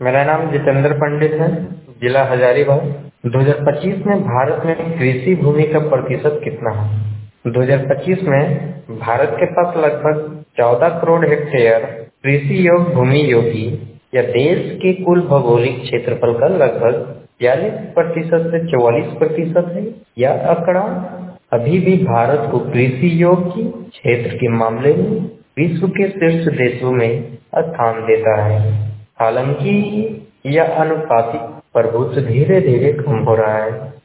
मेरा नाम जितेंद्र पंडित है, जिला हजारीबाग। 2025 में भारत में कृषि भूमि का प्रतिशत कितना है? 2025 में भारत के पास लगभग 14 करोड़ हेक्टेयर कृषि योग्य भूमि योगी या देश के कुल भौगोलिक क्षेत्रफल का लगभग 42% से 44% है। यह आंकड़ा अभी भी भारत को कृषि योग्य क्षेत्र के मामले में विश्व के शीर्ष देशों में स्थान देता है। हालांकि यह अनुपातिक प्रभुत्व धीरे धीरे कम हो रहा है।